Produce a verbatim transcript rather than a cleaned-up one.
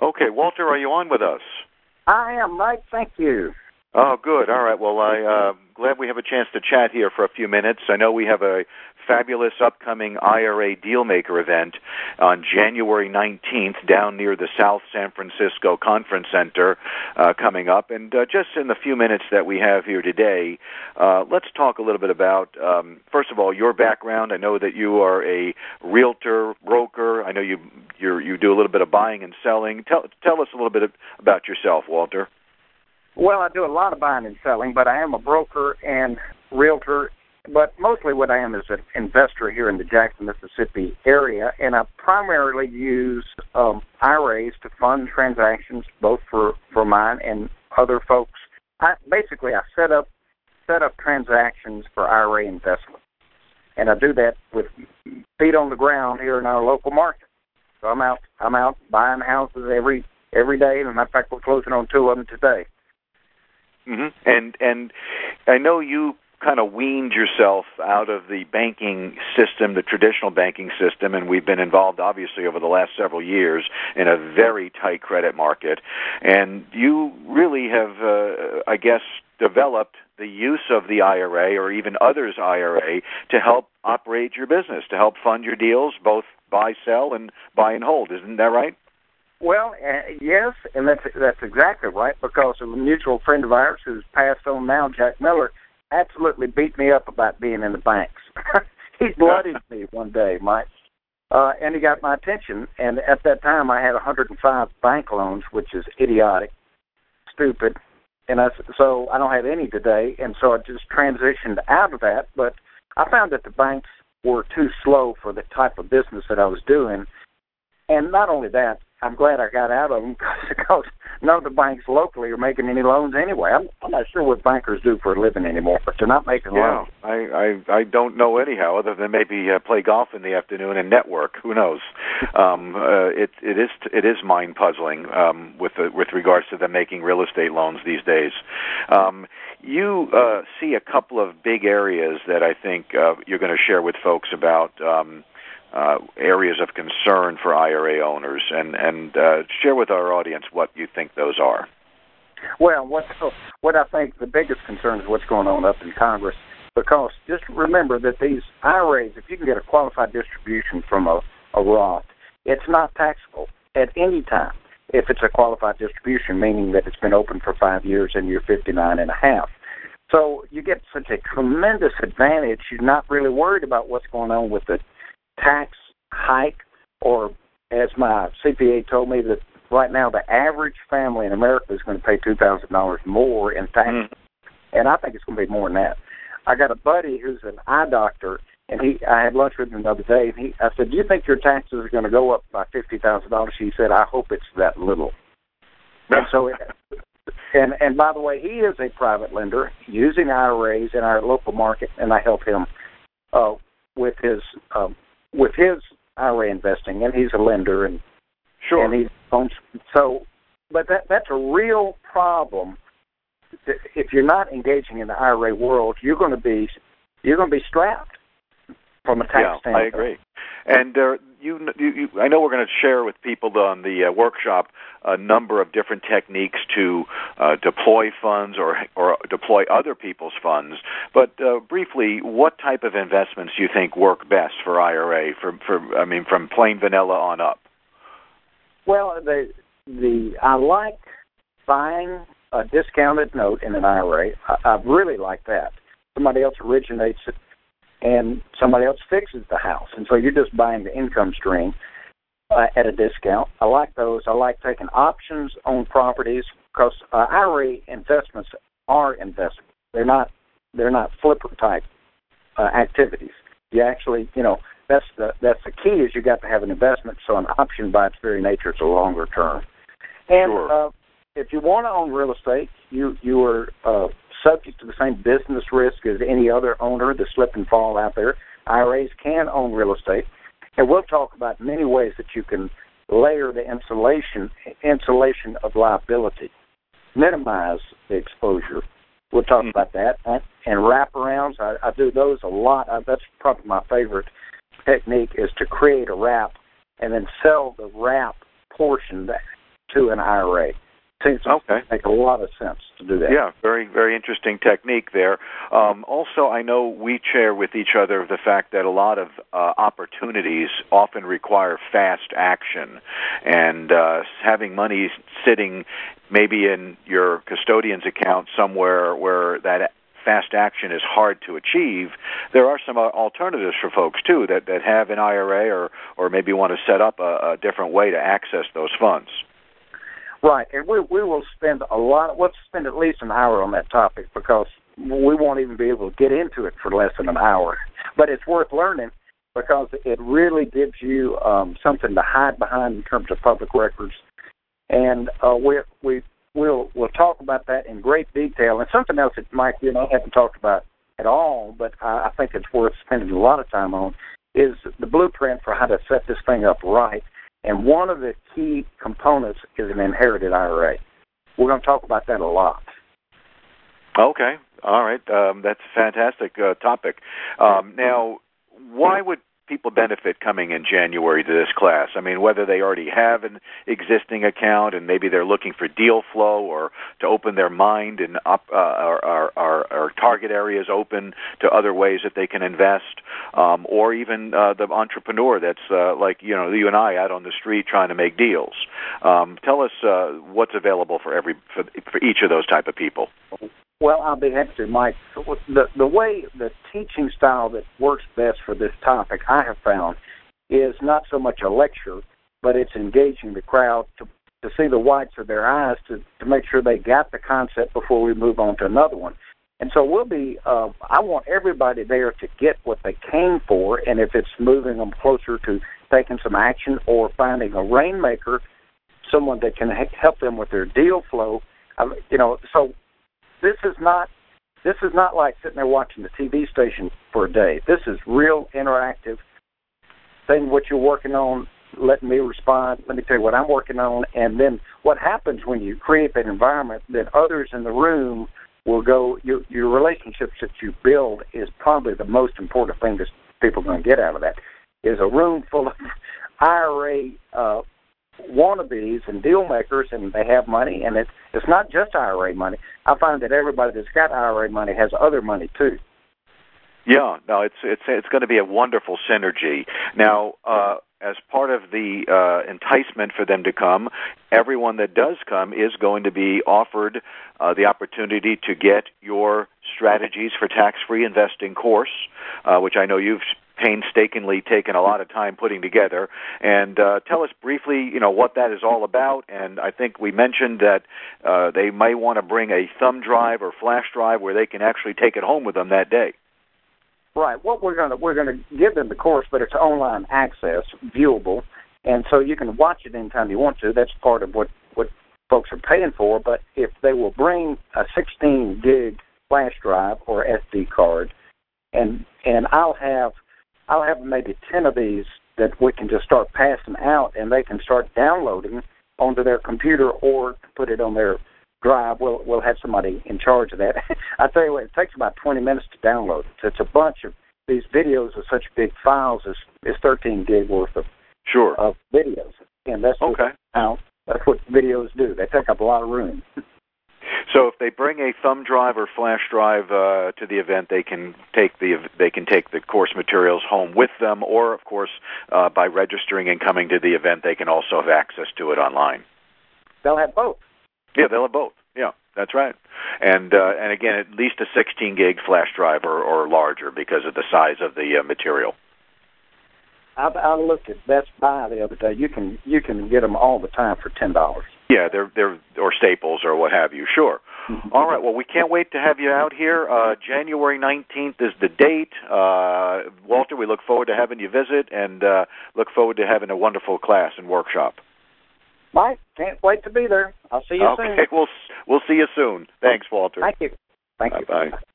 Okay, Walter, are you on with us? I am, Mike. Thank you. Oh, good. All right. Well, I'm uh, glad we have a chance to chat here for a few minutes. I know we have a fabulous upcoming I R A Dealmaker event on January nineteenth down near the South San Francisco Conference Center uh, coming up. And uh, just in the few minutes that we have here today, uh, let's talk a little bit about, um, first of all, your background. I know that you are a realtor, broker. I know you you're, you do a little bit of buying and selling. Tell, tell us a little bit about yourself, Walter. Well, I do a lot of buying and selling, but I am a broker and realtor. But mostly what I am is an investor here in the Jackson, Mississippi area, and I primarily use um, I R As to fund transactions, both for, for mine and other folks. I, basically, I set up set up transactions for I R A investment, and I do that with feet on the ground here in our local market. So I'm out I'm out buying houses every every day, and as a matter of fact, we're closing on two of them today. Mm-hmm. And and I know you kind of weaned yourself out of the banking system, the traditional banking system, and we've been involved, obviously, over the last several years in a very tight credit market. And you really have, uh, I guess, developed the use of the I R A or even others' I R A to help operate your business, to help fund your deals, both buy, sell, and buy and hold. Isn't that right? Well, uh, yes, and that's that's exactly right, because a mutual friend of ours who's passed on now, Jack Miller, absolutely beat me up about being in the banks. He blooded me one day, Mike, uh, and he got my attention. And at that time, I had one hundred five bank loans, which is idiotic, stupid, and I, so I don't have any today. And so I just transitioned out of that. But I found that the banks were too slow for the type of business that I was doing. And not only that, I'm glad I got out of them because none of the banks locally are making any loans anyway. I'm, I'm not sure what bankers do for a living anymore, but they're not making yeah, loans. I, I I don't know anyhow, other than maybe uh, play golf in the afternoon and network. Who knows? Um, uh, it it is it is mind puzzling um, with the, with regards to them making real estate loans these days. Um, you uh, see a couple of big areas that I think uh, you're going to share with folks about. Um, Uh, areas of concern for I R A owners, and and uh, share with our audience what you think those are. Well, what what I think the biggest concern is what's going on up in Congress, because just remember that these I R As, if you can get a qualified distribution from a, a Roth, it's not taxable at any time if it's a qualified distribution, meaning that it's been open for five years and you're fifty-nine and a half. So you get such a tremendous advantage. You're not really worried about what's going on with the tax hike, or as my C P A told me, that right now the average family in America is going to pay two thousand dollars more in taxes, mm. and I think it's going to be more than that. I got a buddy who's an eye doctor, and he I had lunch with him the other day, and he I said, do you think your taxes are going to go up by fifty thousand dollars? He said, I hope it's that little. And so, it, and and by the way, he is a private lender using I R As in our local market, and I help him uh, with his um, with his I R A investing, and he's a lender, and sure, and he owns. So, but that that's a real problem. If you're not engaging in the I R A world, you're going to be you're going to be strapped from a tax yeah, standpoint. I agree. And uh, you, you, you, I know we're going to share with people on the uh, workshop a number of different techniques to uh, deploy funds or or deploy other people's funds. But uh, briefly, what type of investments do you think work best for I R A? For, for I mean, from plain vanilla on up. Well, the the I like buying a discounted note in an I R A. I, I really like that. Somebody else originates it, and somebody else fixes the house. And so you're just buying the income stream uh, at a discount. I like those. I like taking options on properties because uh, I R A investments are investments. They're not they're not flipper type uh, activities. You actually, you know, that's the that's the key is you got to have an investment. So an option by its very nature is a longer term. And sure. uh, if you want to own real estate, you you are uh, subject to the same business risk as any other owner, the slip and fall out there. I R As can own real estate, and we'll talk about many ways that you can layer the insulation insulation of liability, minimize the exposure. We'll talk mm-hmm. about that, and, and wraparounds. I, I do those a lot. I, that's probably my favorite technique is to create a wrap and then sell the wrap portion, to an I R A. Seems to okay. make a lot of sense to do that. Yeah, very, very interesting technique there. Um, also, I know we share with each other the fact that a lot of uh, opportunities often require fast action, and uh, having money sitting maybe in your custodian's account somewhere where that fast action is hard to achieve, there are some alternatives for folks, too, that, that have an I R A or, or maybe want to set up a, a different way to access those funds. Right, and we we will spend a lot. We'll spend at least an hour on that topic because we won't even be able to get into it for less than an hour. But it's worth learning because it really gives you um, something to hide behind in terms of public records, and uh, we we we'll we'll talk about that in great detail. And something else that Mike, you know, haven't talked about at all, but I, I think it's worth spending a lot of time on, is the blueprint for how to set this thing up right. And one of the key components is an inherited I R A. We're going to talk about that a lot. Okay. All right. Um, that's a fantastic uh, topic. Um, now, why would people benefit coming in January to this class? I mean, whether they already have an existing account and maybe they're looking for deal flow or to open their mind and up, uh, our, our, our, our target areas open to other ways that they can invest, um, or even uh, the entrepreneur that's uh, like, you know, you and I out on the street trying to make deals. Um, tell us uh, what's available for every for, for each of those type of people. Well, I'll be happy to, Mike. The, the way, the teaching style that works best for this topic, I have found, is not so much a lecture, but it's engaging the crowd to, to see the whites of their eyes to, to make sure they got the concept before we move on to another one. And so we'll be, uh, I want everybody there to get what they came for, and if it's moving them closer to taking some action or finding a rainmaker, someone that can help them with their deal flow, um, you know, so This is not this is not like sitting there watching the T V station for a day. This is real interactive. Saying what you're working on, letting me respond. Let me tell you what I'm working on, and then what happens when you create that environment that others in the room will go. Your your relationships that you build is probably the most important thing that people are going to get out of that. Is a room full of I R A uh, wannabes and deal makers, and they have money, and it's it's not just I R A money. I find that everybody that's got I R A money has other money too. Yeah, no, it's it's it's going to be a wonderful synergy. Now, uh, as part of the uh, enticement for them to come, everyone that does come is going to be offered uh, the opportunity to get your Strategies for Tax-Free Investing course, uh, which I know you've painstakingly taken a lot of time putting together. And uh, tell us briefly, you know, what that is all about. And I think we mentioned that uh, they may want to bring a thumb drive or flash drive where they can actually take it home with them that day. Right. What we're gonna we're gonna give them the course, but it's online access, viewable, and so you can watch it anytime you want to. That's part of what what folks are paying for. But if they will bring a sixteen gig flash drive or S D card, and and I'll have I'll have maybe ten of these that we can just start passing out, and they can start downloading onto their computer or put it on their drive. We'll we'll have somebody in charge of that. I tell you what, it takes about twenty minutes to download. It's a bunch of these videos of such big files. Is is thirteen gig worth of sure of videos, and that's okay. What, now that's what videos do. They take up a lot of room. So if they bring a thumb drive or flash drive uh, to the event, they can take the they can take the course materials home with them, or of course uh, by registering and coming to the event, they can also have access to it online. They'll have both. Yeah, they'll have both. Yeah, that's right. And uh, and again, at least a sixteen gig flash drive or, or larger because of the size of the uh, material. I, I looked at Best Buy the other day. You can you can get them all the time for ten dollars. Yeah, they're they're or Staples or what have you. Sure. Mm-hmm. All right. Well, we can't wait to have you out here. Uh, January nineteenth is the date. Uh, Walter, we look forward to having you visit and uh, look forward to having a wonderful class and workshop. Mike, can't wait to be there. I'll see you okay, soon. Okay, we'll we'll see you soon. Thanks, Walter. Thank you. Thank you. Bye-bye.